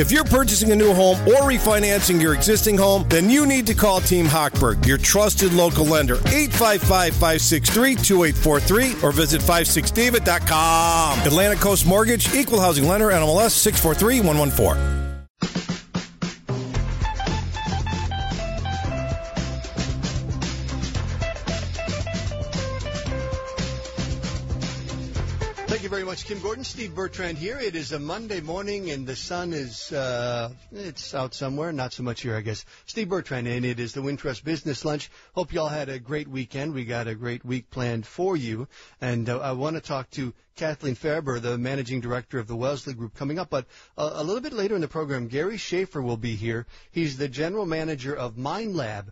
If you're purchasing a new home or refinancing your existing home, then you need to call Team Hochberg, your trusted local lender, 855-563-2843, or visit 56david.com. Atlantic Coast Mortgage, Equal Housing Lender, NMLS 643114. Thank you very much, Kim Gordon. Steve Bertrand here. It is a Monday morning, and the sun is it's out somewhere. Not so much here, I guess. Steve Bertrand, and it is the Wintrust Business Lunch. Hope you all had a great weekend. We got a great week planned for you. And I want to talk to Kathleen Farber, the managing director of the Wellesley Group, coming up. But a little bit later in the program, Gary Schaefer will be here. He's the general manager of MindLab.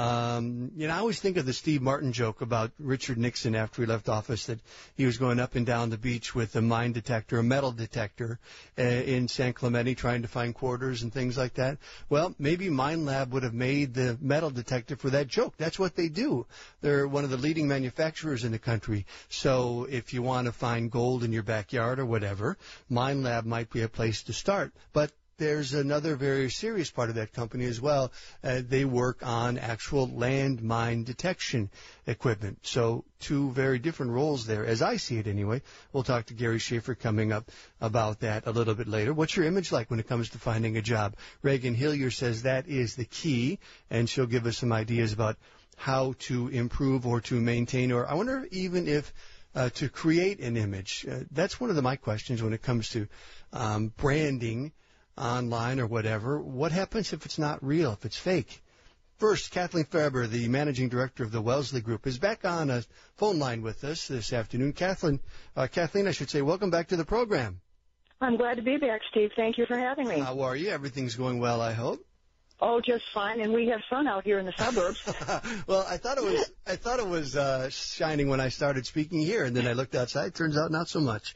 I always think of the Steve Martin joke about Richard Nixon after he left office, that he was going up and down the beach with a mine detector, a metal detector, in San Clemente trying to find quarters and things like that. Well, maybe MindLab would have made the metal detector for that joke. That's what they do. They're one of the leading manufacturers in the country. So if you want to find gold in your backyard or whatever, MindLab might be a place to start. But there's another very serious part of that company as well. They work on actual landmine detection equipment. So two very different roles there, as I see it anyway. We'll talk to Gary Schaefer coming up about that a little bit later. What's your image like when it comes to finding a job? Reagan Hillier says that is the key, and she'll give us some ideas about how to improve or to maintain, or I wonder even if to create an image. That's one of my questions when it comes to branding online or whatever. What happens if it's not real, if it's fake? First, Kathleen Farber, the managing director of the Wellesley Group, is back on a phone line with us this afternoon. Kathleen, I should say, welcome back to the program. I'm glad to be back, Steve. Thank you for having me. How are you? Everything's going well, I hope. Oh, just fine, and we have sun out here in the suburbs. Well, I thought it was shining when I started speaking here, and then I looked outside. Turns out not so much.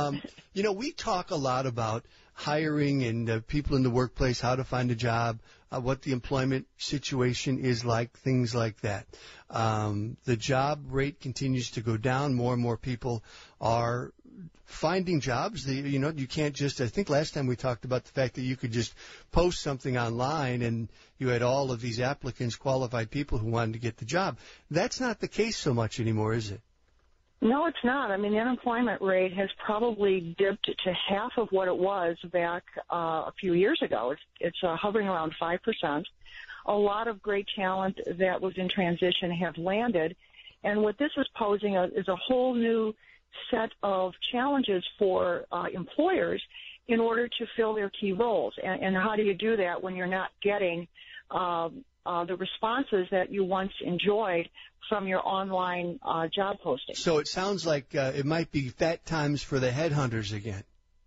We talk a lot about hiring and people in the workplace, how to find a job, what the employment situation is like, things like that. The job rate continues to go down. More and more people are finding jobs. You can't just, I think last time we talked about the fact that you could just post something online and you had all of these applicants, qualified people who wanted to get the job. That's not the case so much anymore, is it? No, it's not. I mean, the unemployment rate has probably dipped to half of what it was back a few years ago. It's hovering around 5%. A lot of great talent that was in transition have landed. And what this is posing is a whole new set of challenges for employers in order to fill their key roles. And how do you do that when you're not getting the responses that you once enjoyed from your online job posting? So it sounds like it might be fat times for the headhunters again.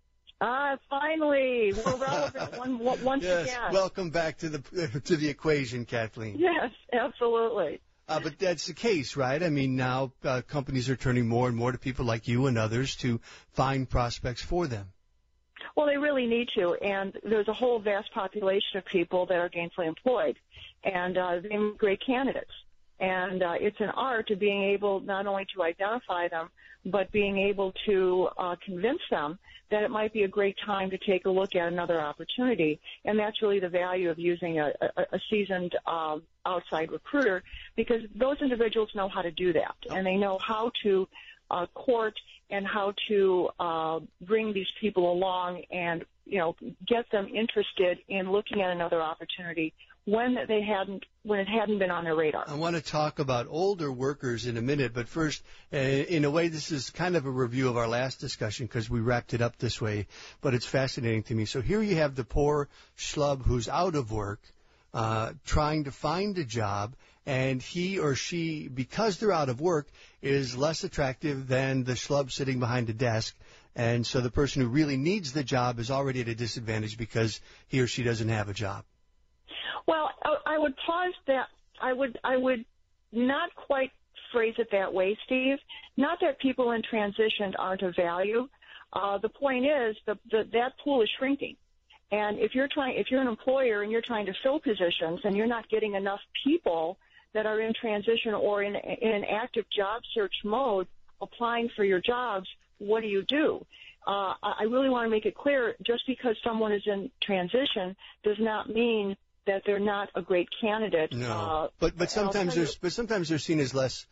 Finally, we're relevant once yes. again. Welcome back to the equation, Kathleen. Yes, absolutely. But that's the case, right? I mean, now companies are turning more and more to people like you and others to find prospects for them. Well, they really need to, and there's a whole vast population of people that are gainfully employed, and they make great candidates. And it's an art of being able not only to identify them, but being able to convince them that it might be a great time to take a look at another opportunity. And that's really the value of using a seasoned outside recruiter, because those individuals know how to do that, and they know how to court and how to bring these people along and, get them interested in looking at another opportunity when it hadn't been on their radar. I want to talk about older workers in a minute, but first, in a way, this is kind of a review of our last discussion because we wrapped it up this way, but it's fascinating to me. So here you have the poor schlub who's out of work, trying to find a job, and he or she, because they're out of work, is less attractive than the schlub sitting behind a desk. And so the person who really needs the job is already at a disadvantage because he or she doesn't have a job. Well, I would pause that. I would not quite phrase it that way, Steve. Not that people in transition aren't of value. The point is that pool is shrinking. And if you're an employer and you're trying to fill positions and you're not getting enough people that are in transition or in an active job search mode applying for your jobs, what do? I really want to make it clear, just because someone is in transition does not mean that they're not a great candidate. No, but sometimes they're seen as less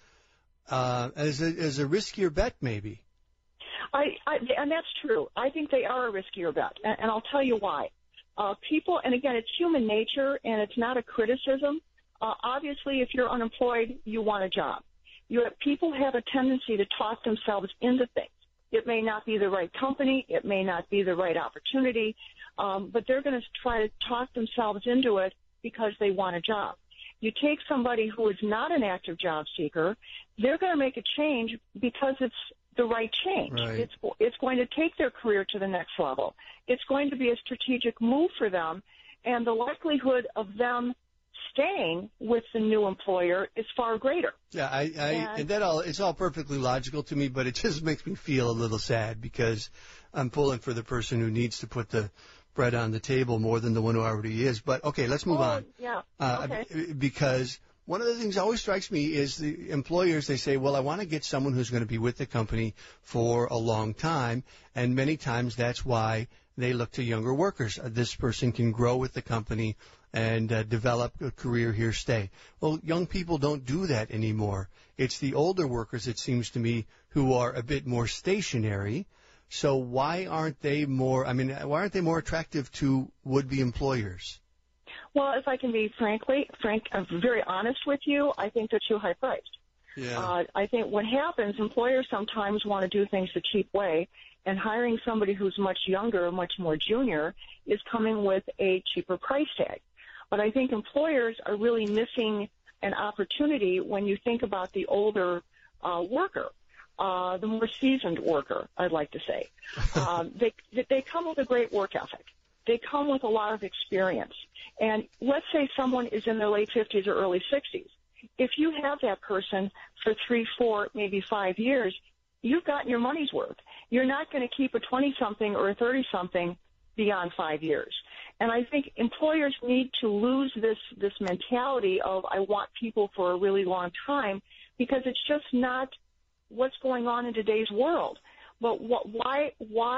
as a riskier bet, maybe. And that's true. I think they are a riskier bet, and I'll tell you why. People, and again, it's human nature, and it's not a criticism. Obviously, if you're unemployed, you want a job. People have a tendency to talk themselves into things. It may not be the right company. It may not be the right opportunity, but they're going to try to talk themselves into it because they want a job. You take somebody who is not an active job seeker, they're going to make a change because it's the right change. Right. It's going to take their career to the next level. It's going to be a strategic move for them, and the likelihood of them staying with the new employer is far greater. Yeah, it's all perfectly logical to me, but it just makes me feel a little sad because I'm pulling for the person who needs to put the bread on the table more than the one who already is. But okay, let's move on. Yeah. Okay. Because one of the things that always strikes me is the employers, they say, well, I want to get someone who's going to be with the company for a long time, and many times that's why they look to younger workers. This person can grow with the company and develop a career here, stay. Well, young people don't do that anymore. It's the older workers, it seems to me, who are a bit more stationary. So why aren't they more attractive to would-be employers? Well, if I can be I'm very honest with you, I think they're too high-priced. Yeah. I think what happens, employers sometimes want to do things the cheap way, and hiring somebody who's much younger, much more junior, is coming with a cheaper price tag. But I think employers are really missing an opportunity when you think about the older worker, the more seasoned worker, I'd like to say. They come with a great work ethic. They come with a lot of experience. And let's say someone is in their late 50s or early 60s. If you have that person for 3, 4, maybe 5 years, you've gotten your money's worth. You're not going to keep a 20-something or a 30-something beyond 5 years. And I think employers need to lose this mentality of I want people for a really long time, because it's just not what's going on in today's world. But why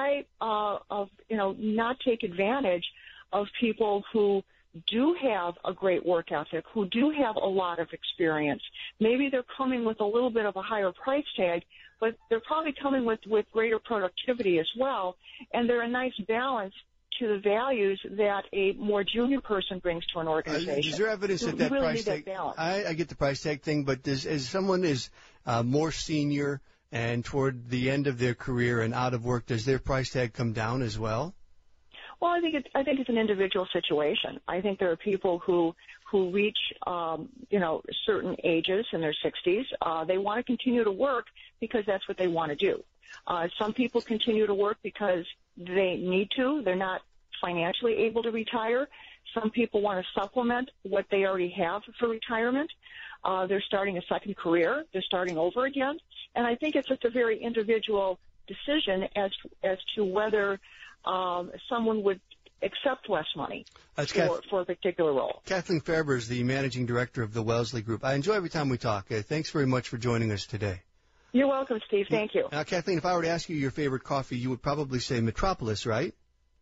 not take advantage of people who do have a great work ethic, who do have a lot of experience? Maybe they're coming with a little bit of a higher price tag, but they're probably coming with greater productivity as well, and they're a nice balance to the values that a more junior person brings to an organization. Is there evidence that really price tag? I get the price tag thing, but as someone is more senior and toward the end of their career and out of work, does their price tag come down as well? Well, I think it's an individual situation. I think there are people who reach certain ages in their 60s. They want to continue to work because that's what they want to do. Some people continue to work because they need to. They're not financially able to retire. Some people want to supplement what they already have for retirement. They're starting a second career. They're starting over again. And I think it's just a very individual decision as to whether someone would accept less money for a particular role. Kathleen Farber is the managing director of the Wellesley Group. I enjoy every time we talk. Thanks very much for joining us today. You're welcome, Steve. Thank you. Now, Kathleen, if I were to ask you your favorite coffee, you would probably say Metropolis, right?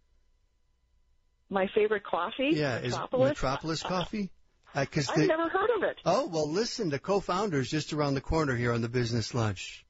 My favorite coffee? Yeah, Metropolis? Is Metropolis coffee? I've never heard of it. Oh, well, listen, the co-founder's just around the corner here on the Business Lunch.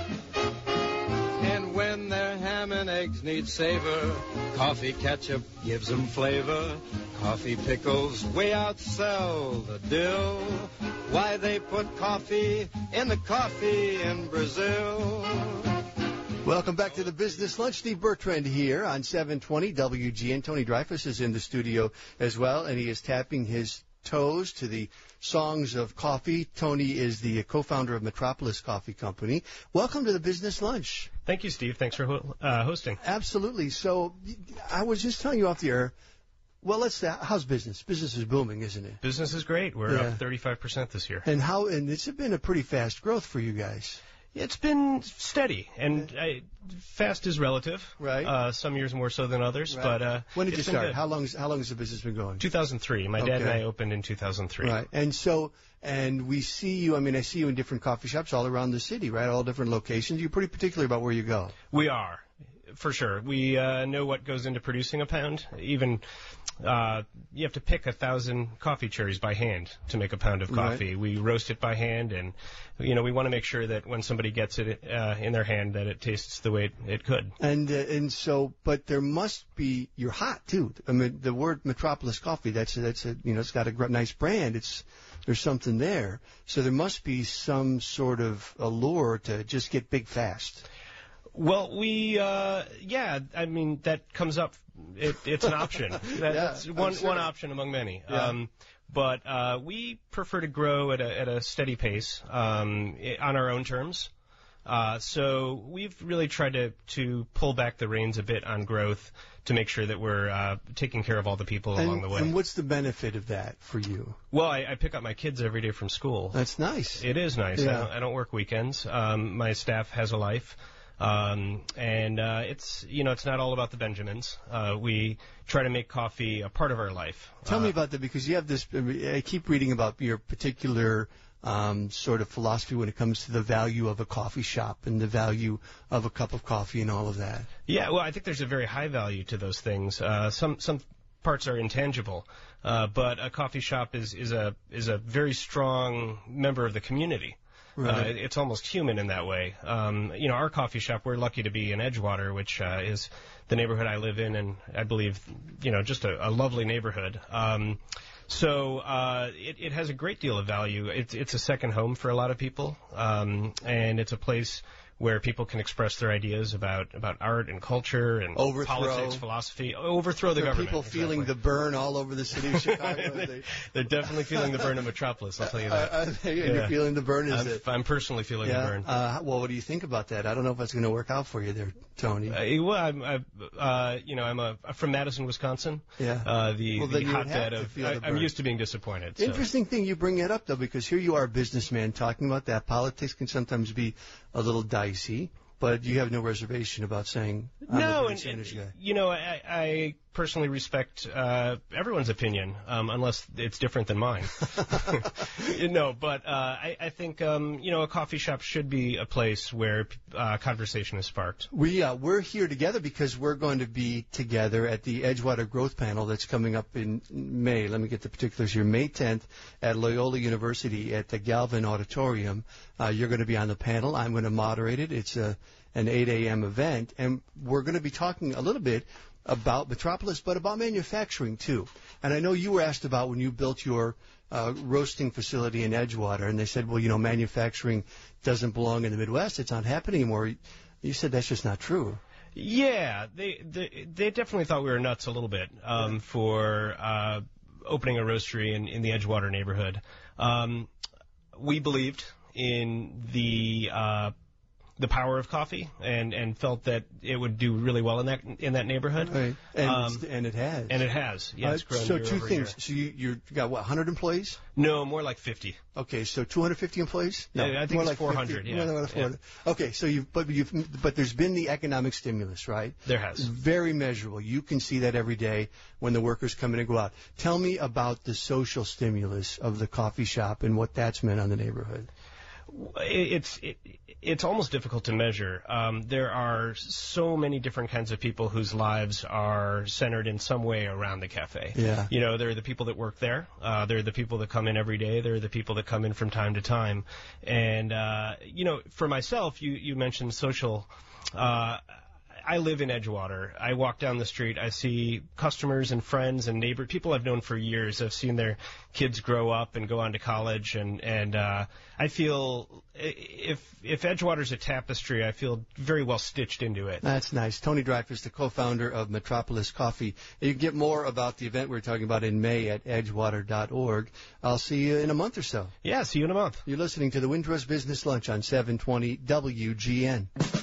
And when their ham and eggs need savor, coffee ketchup gives them flavor. Coffee pickles way outsell the dill. Why they put coffee in the coffee in Brazil. Welcome back to the Business Lunch. Steve Bertrand here on 720 WGN. Tony Dreyfus is in the studio as well, and he is tapping his toes to the songs of coffee. Tony is the co-founder of Metropolis Coffee Company. Welcome to the Business Lunch. Thank you, Steve. Thanks for hosting. Absolutely. So I was just telling you off the air, well, how's business? Business is booming, isn't it? Business is great. We're up 35% this year. And it's been a pretty fast growth for you guys. It's been steady, and fast is relative. Right. Some years more so than others, right. But when did you start? Good. How long has the business been going? 2003. My dad and I opened in 2003. Right. And we see you. I mean, I see you in different coffee shops all around the city, right? All different locations. You're pretty particular about where you go. We are. For sure. We know what goes into producing a pound. Even you have to pick 1,000 coffee cherries by hand to make a pound of coffee. Right. We roast it by hand, and we want to make sure that when somebody gets it in their hand, that it tastes the way it could. And so, but there must be. You're hot too. I mean, the word Metropolis Coffee. That's a it's got a nice brand. There's something there. So there must be some sort of allure to just get big fast. Well, I mean, that comes up. It's an option. That's one option among many. Yeah. But we prefer to grow at a steady pace on our own terms. So we've really tried to pull back the reins a bit on growth to make sure that we're taking care of all the people along the way. And what's the benefit of that for you? Well, I pick up my kids every day from school. That's nice. It is nice. Yeah. I don't work weekends. My staff has a life. It's not all about the Benjamins. We try to make coffee a part of our life. Tell me about that, because you have this. I keep reading about your particular sort of philosophy when it comes to the value of a coffee shop and the value of a cup of coffee and all of that. Yeah, well, I think there's a very high value to those things. Some parts are intangible, but a coffee shop is a very strong member of the community. Right. It's almost human in that way. Our coffee shop, we're lucky to be in Edgewater, which is the neighborhood I live in, and I believe, just a lovely neighborhood. So it has a great deal of value. It's a second home for a lot of people, and it's a place where people can express their ideas about art and culture and politics, philosophy, overthrow the government. People feeling the burn all over the city of Chicago. They're definitely feeling the burn of Metropolis, I'll tell you that. You're feeling the burn? I'm personally feeling the burn. Well, what do you think about that? I don't know if that's going to work out for you there, Tony. I'm from Madison, Wisconsin. Yeah. The hotbed of. I'm used to being disappointed. So. Interesting thing you bring that up, though, because here you are, a businessman, talking about that. Politics can sometimes be a little dicey, but you have no reservation about saying I'm a percentage guy. I personally respect everyone's opinion, unless it's different than mine. But I think a coffee shop should be a place where conversation is sparked. We're here together because we're going to be together at the Edgewater Growth Panel that's coming up in May. Let me get the particulars here. May 10th at Loyola University at the Galvin Auditorium. You're going to be on the panel. I'm going to moderate it. It's an 8 a.m. event, and we're going to be talking a little bit about Metropolis, but about manufacturing, too. And I know you were asked about when you built your roasting facility in Edgewater, and they said, well, manufacturing doesn't belong in the Midwest. It's not happening anymore. You said that's just not true. Yeah, they definitely thought we were nuts a little bit for opening a roastery in the Edgewater neighborhood. We believed in the power of coffee and felt that it would do really well in that neighborhood. Right. And it has. And it has. Yeah, it's grown so year two over things. year. So you got what, 100 employees? No, more like 50. Okay, so 250 employees? No, I think it's like 400. 50, yeah. More like 400. Yeah. Okay, so but there's been the economic stimulus, right? There has. Very measurable. You can see that every day when the workers come in and go out. Tell me about the social stimulus of the coffee shop and what that's meant on the neighborhood. It's almost difficult to measure. There are so many different kinds of people whose lives are centered in some way around the cafe. Yeah. There are the people that work there. There are the people that come in every day. There are the people that come in from time to time. And, for myself, you mentioned social. I live in Edgewater. I walk down the street. I see customers and friends and neighbors, people I've known for years. I've seen their kids grow up and go on to college, and I feel if Edgewater's a tapestry, I feel very well stitched into it. That's nice. Tony Dreyfuss, the co-founder of Metropolis Coffee. You can get more about the event we're talking about in May at edgewater.org. I'll see you in a month or so. Yeah, see you in a month. You're listening to the Wintrust Business Lunch on 720 WGN.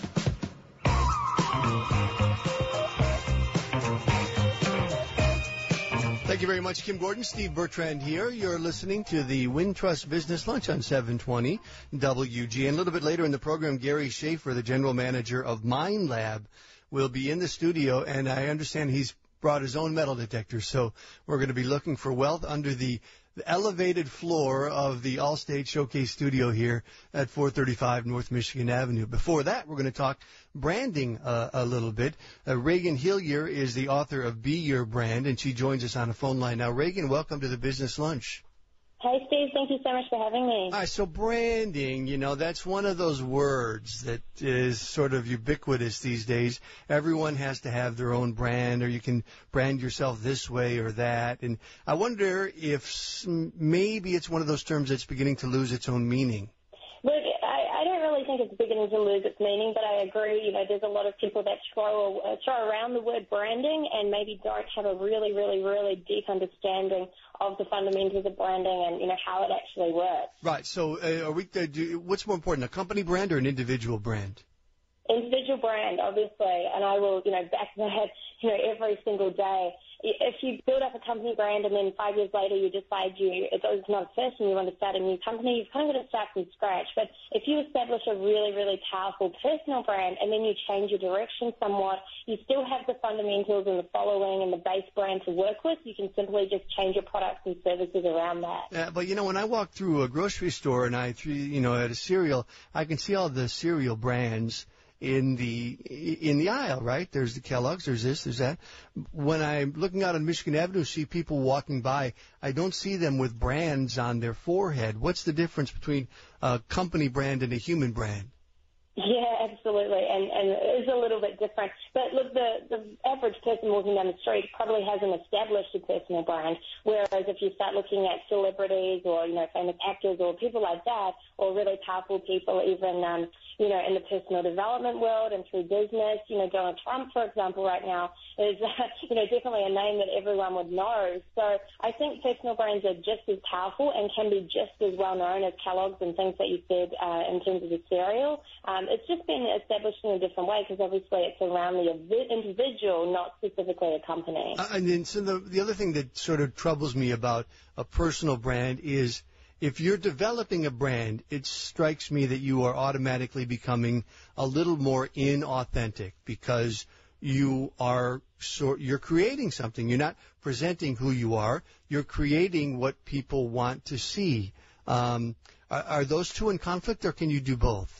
Thank you very much, Kim Gordon. Steve Bertrand here. You're listening to the Wintrust Business Lunch on 720 WGN. A little bit later in the program, Gary Schaefer, the general manager of Mind Lab, will be in the studio, and I understand he's brought his own metal detector. So we're going to be looking for wealth under the the elevated floor of the Allstate Showcase studio here at 435 North Michigan Avenue. Before that, we're going to talk branding a little bit. Reagan Hillier is the author of Be Your Brand, and she joins us on the phone line now. Reagan, welcome to the Business Lunch. Hey, Steve. Thank you so much for having me. All right, so branding, that's one of those words that is sort of ubiquitous these days. Everyone has to have their own brand, or you can brand yourself this way or that. And I wonder if maybe it's one of those terms that's beginning to lose its own meaning. Look, I don't really think it's beginning to lose its meaning, but I agree, there's a lot of people that throw around the word branding and maybe don't have a really, really, really deep understanding of the fundamentals of branding and, how it actually works. Right. So what's more important, a company brand or an individual brand? Individual brand, obviously, and I will, back that, every single day. If you build up a company brand and then 5 years later you decide it's not a fit and you want to start a new company, you've kind of got to start from scratch. But if you establish a really, really powerful personal brand and then you change your direction somewhat, you still have the fundamentals and the following and the base brand to work with. You can simply just change your products and services around that. Yeah, but, when I walk through a grocery store and at a cereal, I can see all the cereal brands in the aisle, right? There's the Kellogg's, there's this, there's that. When I'm looking out on Michigan Avenue, see people walking by, I don't see them with brands on their forehead. What's the difference between a company brand and a human brand? Yeah, absolutely, and it is a little bit different. But look, the average person walking down the street probably hasn't established a personal brand, whereas if you start looking at celebrities or, famous actors or people like that, or really powerful people even, in the personal development world and through business, Donald Trump, for example, right now is, definitely a name that everyone would know. So I think personal brands are just as powerful and can be just as well known as Kellogg's and things that you said in terms of the cereal. It's just been established in a different way because obviously it's around the individual, not specifically a company. And then so the other thing that sort of troubles me about a personal brand is if you're developing a brand, it strikes me that you are automatically becoming a little more inauthentic because you're creating something. You're not presenting who you are. You're creating what people want to see. Are those two in conflict, or can you do both?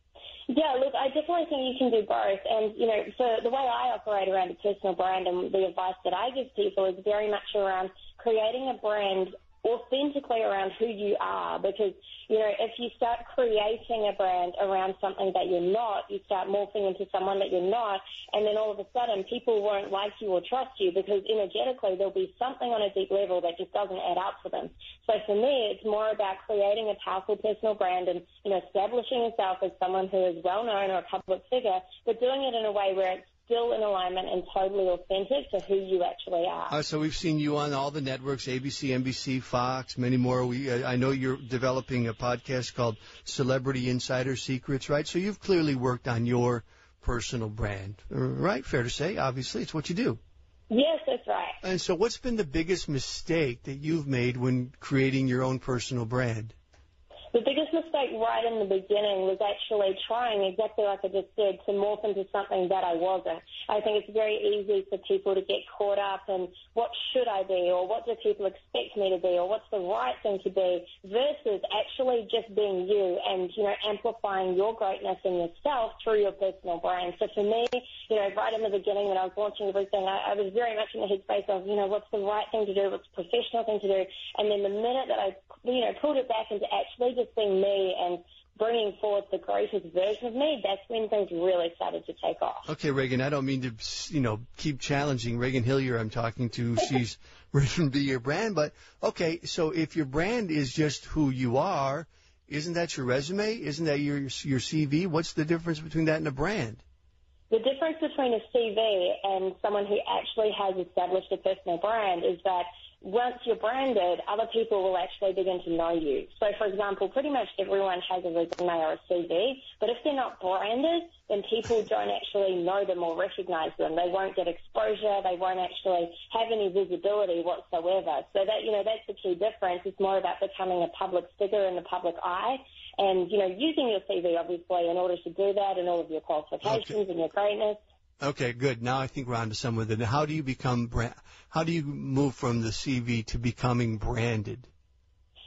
Yeah, look, I definitely think you can do both. And, so the way I operate around a personal brand and the advice that I give people is very much around creating a brand authentically around who you are, because, if you start creating a brand around something that you're not, you start morphing into someone that you're not, and then all of a sudden people won't like you or trust you because energetically there'll be something on a deep level that just doesn't add up for them. So for me, it's more about creating a powerful personal brand and, establishing yourself as someone who is well known or a public figure, but doing it in a way where it's still in alignment and totally authentic to who you actually are. So we've seen you on all the networks, ABC, NBC, Fox, many more. I know you're developing a podcast called Celebrity Insider Secrets, right? So you've clearly worked on your personal brand, right? Fair to say, obviously. It's what you do. Yes, that's right. And so what's been the biggest mistake that you've made when creating your own personal brand? The biggest mistake right in the beginning was actually trying, exactly like I just said, to morph into something that I wasn't. I think it's very easy for people to get caught up in what should I be, or what do people expect me to be, or what's the right thing to be, versus actually just being you and, amplifying your greatness in yourself through your personal brand. So for me, right in the beginning when I was launching everything, I was very much in the headspace of, what's the right thing to do, what's the professional thing to do, and then the minute that I, pulled it back into actually just being me and bringing forth the greatest version of me, that's when things really started to take off. Okay, Reagan, I don't mean to, keep challenging Reagan Hillier I'm talking to. She's written Be Your Brand. But, okay, so if your brand is just who you are, isn't that your resume? Isn't that your CV? What's the difference between that and a brand? The difference between a CV and someone who actually has established a personal brand is that once you're branded, other people will actually begin to know you. So, for example, pretty much everyone has a resume or a CV, but if they're not branded, then people don't actually know them or recognize them. They won't get exposure. They won't actually have any visibility whatsoever. So that, that's the key difference. It's more about becoming a public figure in the public eye and, using your CV, obviously, in order to do that and all of your qualifications and your greatness. Okay, good. Now I think we're on to someone. How do you move from the CV to becoming branded?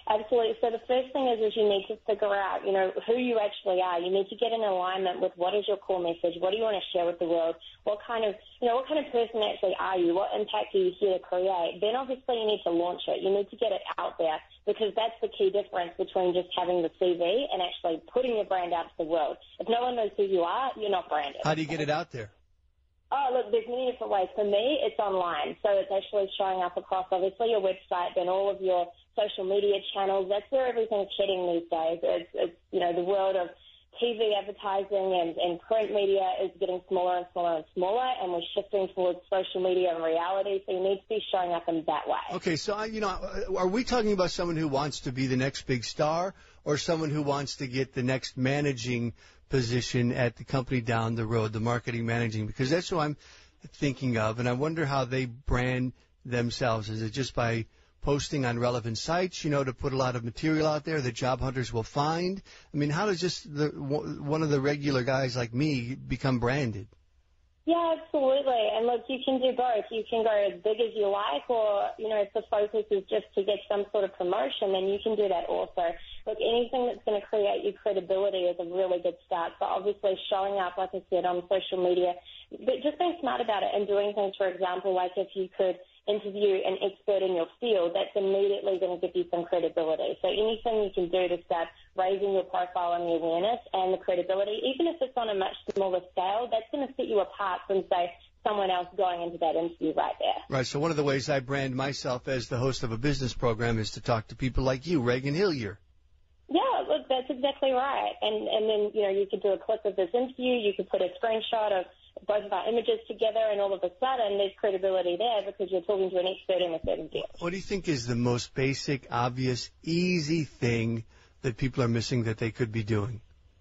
Absolutely. So the first thing is you need to figure out, who you actually are. You need to get in alignment with what is your core message, what do you want to share with the world, what kind of person actually are you, what impact are you here to create. Then obviously you need to launch it. You need to get it out there, because that's the key difference between just having the CV and actually putting your brand out to the world. If no one knows who you are, you're not branded. How do you get it out there? Oh, look, there's many different ways. For me, it's online. So it's actually showing up across, obviously, your website, then all of your social media channels. That's where everything's heading these days. It's the world of TV advertising and print media is getting smaller and smaller and smaller, and we're shifting towards social media and reality, so you need to be showing up in that way. Okay, so, are we talking about someone who wants to be the next big star, or someone who wants to get the next managing position at the company down the road, the marketing managing? Because that's what I'm thinking of, and I wonder how they brand themselves. Is it just by posting on relevant sites, to put a lot of material out there that job hunters will find? I mean, how does just one of the regular guys like me become branded? Yeah, absolutely. And look, you can do both. You can go as big as you like, or, if the focus is just to get some sort of promotion, then you can do that also. Look, anything that's going to create you credibility is a really good start. So obviously showing up, like I said, on social media, but just being smart about it and doing things, for example, like if you could interview an expert in your field, that's immediately going to give you some credibility. So anything you can do to start raising your profile and the awareness and the credibility, even if it's on a much smaller scale, that's going to set you apart from, say, someone else going into that interview right there. Right. So one of the ways I brand myself as the host of a business program is to talk to people like you, Reagan Hillier. Yeah, look, that's exactly right. And then, you could do a clip of this interview. You could put a screenshot of both of our images together, and all of a sudden there's credibility there because you're talking to an expert in a certain field. What do you think is the most basic, obvious, easy thing that people are missing that they could be doing?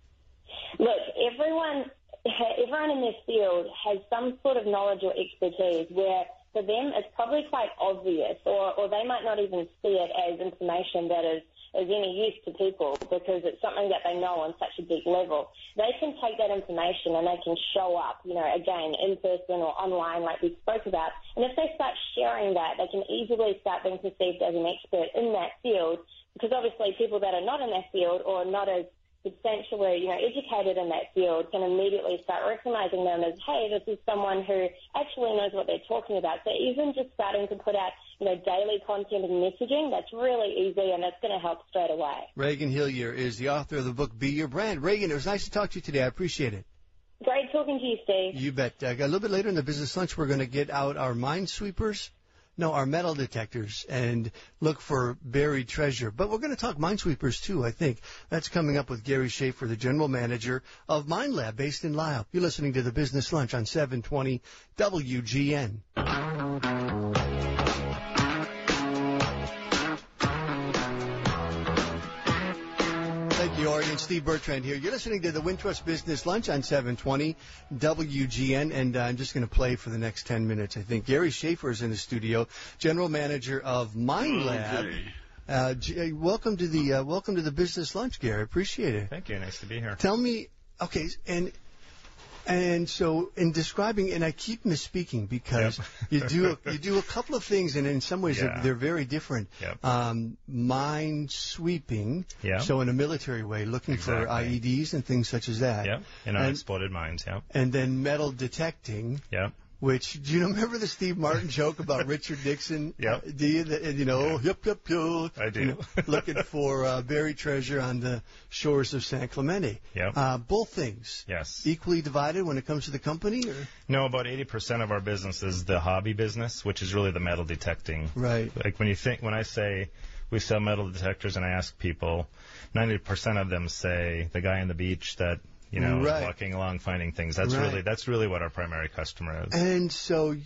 Look, everyone in this field has some sort of knowledge or expertise where for them it's probably quite obvious, or they might not even see it as information that is any use to people because it's something that they know on such a deep level. They can take that information and they can show up, again, in person or online like we spoke about. And if they start sharing that, they can easily start being perceived as an expert in that field, because obviously people that are not in that field or not as substantially, educated in that field can immediately start recognizing them as, hey, this is someone who actually knows what they're talking about. So even just starting to put out, daily content and messaging, that's really easy, and that's going to help straight away. Reagan Hillier is the author of the book, Be Your Brand. Reagan, it was nice to talk to you today. I appreciate it. Great talking to you, Steve. You bet. A little bit later in the business lunch, we're going to get out our our metal detectors and look for buried treasure. But we're going to talk minesweepers, too, I think. That's coming up with Gary Schaefer, the general manager of MindLab based in Lyle. You're listening to the Business Lunch on 720 WGN. Thank you, Ori, and Steve Bertrand here. You're listening to the Wintrust Business Lunch on 720 WGN, and I'm just going to play for the next 10 minutes, I think. Gary Schaefer is in the studio, general manager of MindLab. Okay. Welcome to the Business Lunch, Gary. Appreciate it. Thank you. Nice to be here. Tell me, okay, and so in describing, and I keep misspeaking because you do a couple of things, and in some ways they're very different. Mine sweeping, so in a military way, looking for IEDs and things such as that. In unexploded mines. And then metal detecting. Which, do you remember the Steve Martin joke about Richard Nixon? Do you? I do. Looking for buried treasure on the shores of San Clemente. Both things. Yes. Equally divided when it comes to the company? Or? No, about 80% of our business is the hobby business, which is really the metal detecting. Right. Like when I say we sell metal detectors and I ask people, 90% of them say the guy on the beach that walking along finding things. That's really what our primary customer is. And so,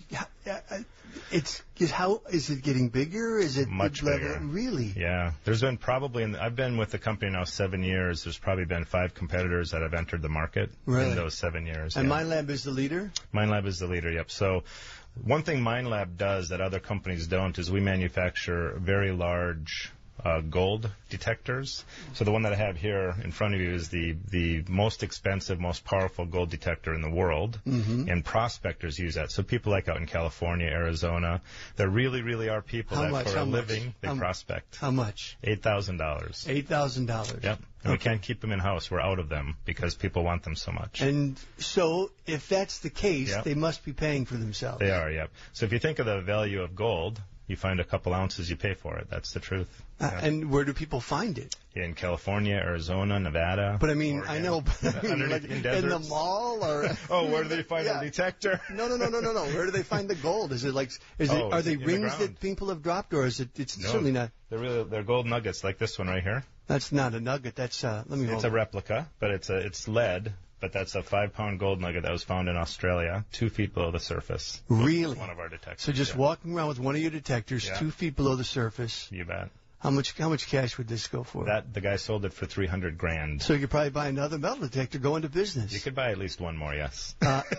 how is it getting bigger? Is it much bigger? Really? Yeah. There's been I've been with the company now 7 years. There's probably been 5 competitors that have entered the market in those 7 years. And MindLab is the leader? MindLab is the leader. Yep. So one thing MindLab does that other companies don't is we manufacture very large gold detectors. So the one that I have here in front of you is the most expensive, most powerful gold detector in the world, and prospectors use that. So people like out in California, Arizona, there really, really are people for a living, they prospect. How much? $8,000. $8,000. Yep. And we can't keep them in-house. We're out of them because people want them so much. And so if that's the case, they must be paying for themselves. They are, yep. So if you think of the value of gold, you find a couple ounces, you pay for it. That's the truth. And where do people find it? In California, Arizona, Nevada. But I mean, Oregon. I know, but I mean, like in the mall or? Where do they find a detector? No. Where do they find the gold? Is it like, are they rings that people have dropped, or is it? It's certainly not. They're gold nuggets like this one right here. That's not a nugget. That's let me. It's a replica, but it's lead. But that's a 5-pound gold nugget that was found in Australia, 2 feet below the surface. Really? One of our detectors. So just walking around with one of your detectors, 2 feet below the surface. You bet. How much cash would this go for? The guy sold it for $300,000. So you could probably buy another metal detector, go into business. You could buy at least one more, yes.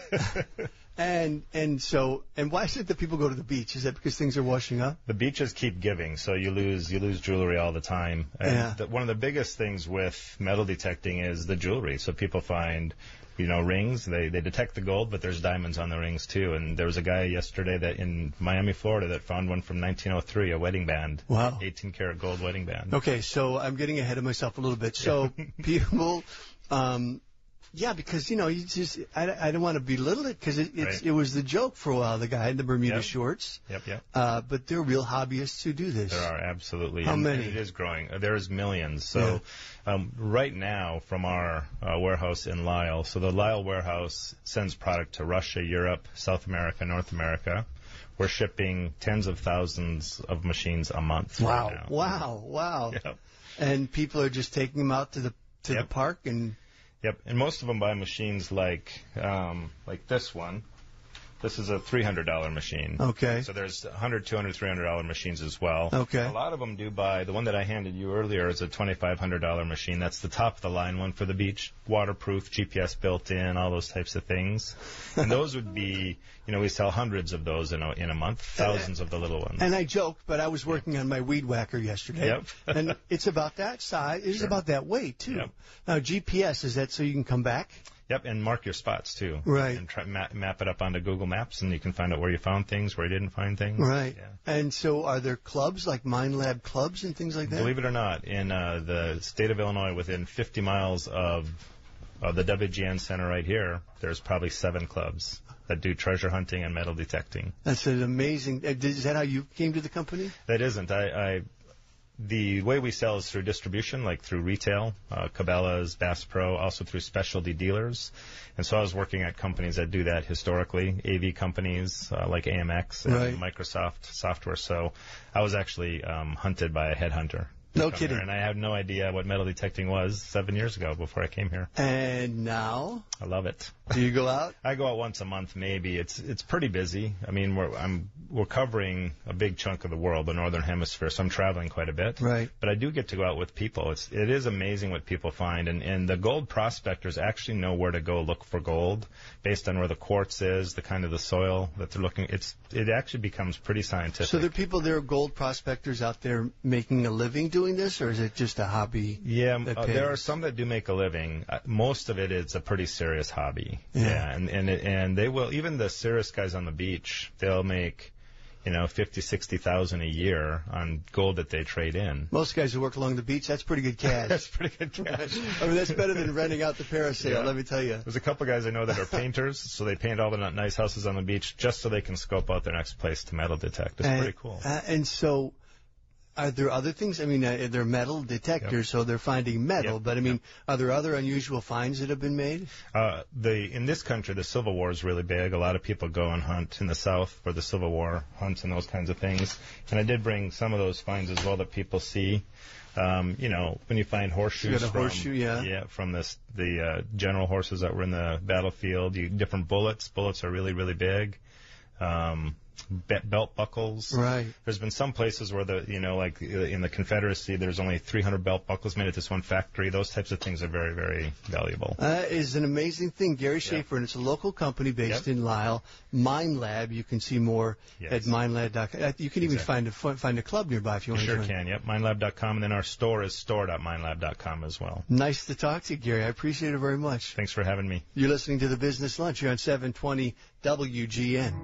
And why is it that people go to the beach? Is that because things are washing up? The beaches keep giving, so you lose jewelry all the time. And one of the biggest things with metal detecting is the jewelry. So people find, rings. They detect the gold, but there's diamonds on the rings too. And there was a guy yesterday that in Miami, Florida, that found one from 1903, a wedding band. Wow. 18-karat gold wedding band. Okay, so I'm getting ahead of myself a little bit. So people. Yeah, because, you just, I don't want to belittle it because it was the joke for a while, the guy in the Bermuda shorts. Yep. But there are real hobbyists who do this. There are, absolutely. How many? And it is growing. There's millions. So right now from our warehouse in Lisle, so the Lisle warehouse sends product to Russia, Europe, South America, North America. We're shipping tens of thousands of machines a month right now. Wow. Yep. And people are just taking them out to the park and... Yep, and most of them buy machines like this one. This is a $300 machine. Okay. So there's $100, $200, $300 machines as well. Okay. A lot of them do buy, the one that I handed you earlier is a $2,500 machine. That's the top of the line one for the beach. Waterproof, GPS built in, all those types of things. And those would be, we sell hundreds of those in a month, thousands of the little ones. And I joked, but I was working on my weed whacker yesterday. Yep. And it's about that size. It's about that weight, too. Yep. Now, GPS, is that so you can come back? Yep, and mark your spots, too. Right. And try map it up onto Google Maps, and you can find out where you found things, where you didn't find things. Right. Yeah. And so are there clubs, like Mine Lab clubs and things like that? Believe it or not, in the state of Illinois, within 50 miles of the WGN Center right here, there's probably 7 clubs that do treasure hunting and metal detecting. That's an amazing... Is that how you came to the company? That isn't. The way we sell is through distribution, like through retail, Cabela's, Bass Pro, also through specialty dealers. And so I was working at companies that do that historically, AV companies like AMX and Microsoft Software. So I was actually hunted by a headhunter. No kidding. And I had no idea what metal detecting was 7 years ago before I came here. And now? I love it. Do you go out? I go out once a month, maybe. It's pretty busy. I mean, we're covering a big chunk of the world, the northern hemisphere, so I'm traveling quite a bit. Right. But I do get to go out with people. It is amazing what people find, and the gold prospectors actually know where to go look for gold based on where the quartz is, the kind of the soil that they're looking. It actually becomes pretty scientific. So there are gold prospectors out there making a living doing this, or is it just a hobby? Yeah, there are some that do make a living. Most of it is a pretty serious hobby. Yeah, and they will, even the serious guys on the beach, they'll make, $50,000-$60,000 a year on gold that they trade in. Most guys who work along the beach, that's pretty good cash. That's pretty good cash. I mean, that's better than renting out the parasail, let me tell you. There's a couple guys I know that are painters, so they paint all the nice houses on the beach just so they can scope out their next place to metal detect. It's pretty cool. And so... Are there other things? I mean, they're metal detectors, so they're finding metal. But, I mean, are there other unusual finds that have been made? In this country, the Civil War is really big. A lot of people go and hunt in the South for the Civil War hunts and those kinds of things. And I did bring some of those finds as well that people see. When you find horseshoes from the general horses that were in the battlefield, different bullets. Bullets are really, really big. belt buckles. Right. There's been some places where like in the Confederacy, there's only 300 belt buckles made at this one factory. Those types of things are very, very valuable. That is an amazing thing. Gary Schaefer, and it's a local company based in Lisle, MindLab. You can see more at mindlab.com. You can even find a club nearby if you want to join. Sure can, yep. Mindlab.com, and then our store is store.mindlab.com as well. Nice to talk to you, Gary. I appreciate it very much. Thanks for having me. You're listening to The Business Lunch here on 720 WGN.